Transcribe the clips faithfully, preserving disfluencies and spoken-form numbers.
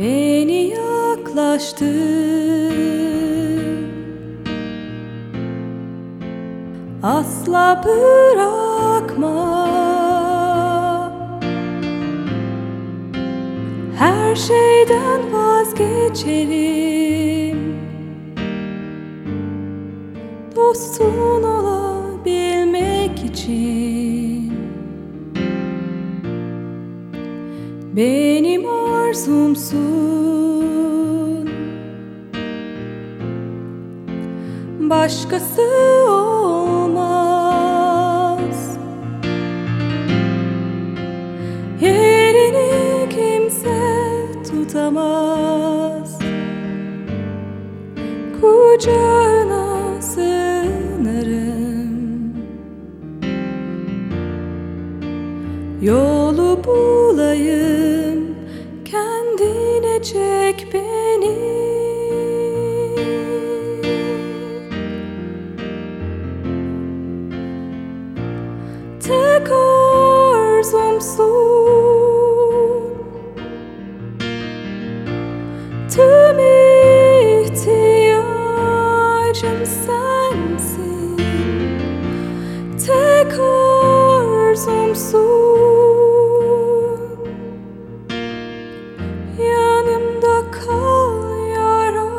Beni yaklaştır, asla bırakma. Her şeyden vazgeçerim, dostun olabilmek için. Benim arzumsun, başkası olmaz. Yerini kimse tutamaz, kucağına sığınırım. Yolu bulayım, kendine çek beni. Tek arzumsun, tüm ihtiyacım sensin. Tek arzumsun, yanımda kal ya Rab.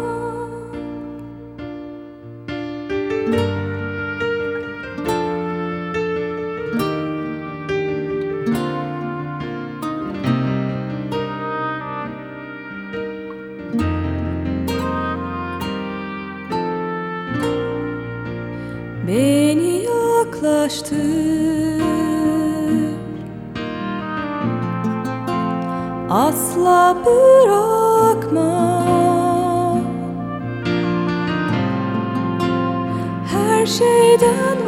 Beni yaklaştır, asla bırakma. Her şeyden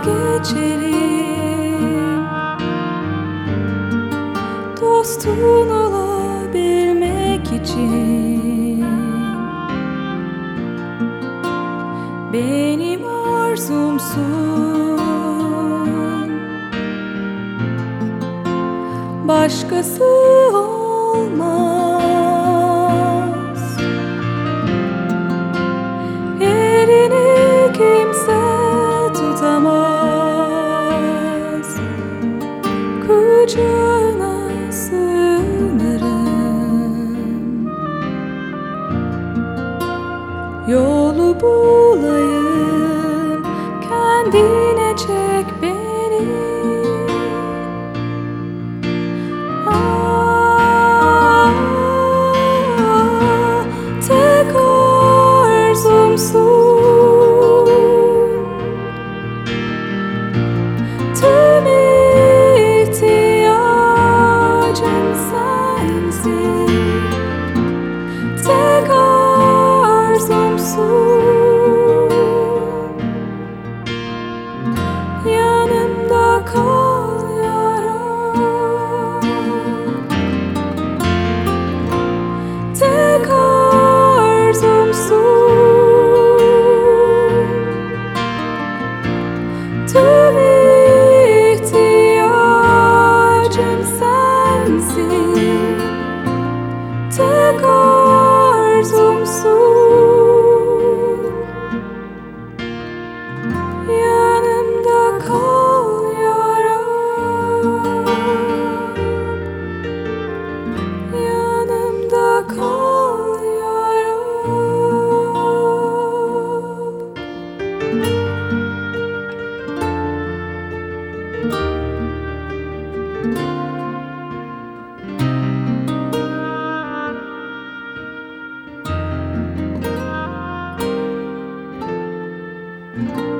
vazgeçerim, dostun olabilmek için. Benim arzumsun, başkası olmaz. Yerini kimse tutamaz, kucağına sığınırım. Yolu bulayım, kendine çek beni. Ah, tek arzumsun, tüm ihtiyacım sensin. Tek arzumsun, yanımda kal ya Rab. Tek arzumsun, tüm ihtiyacım sensin. Tek arzumsun, yanımda kal ya Rab. Yanımda kal ya Rab.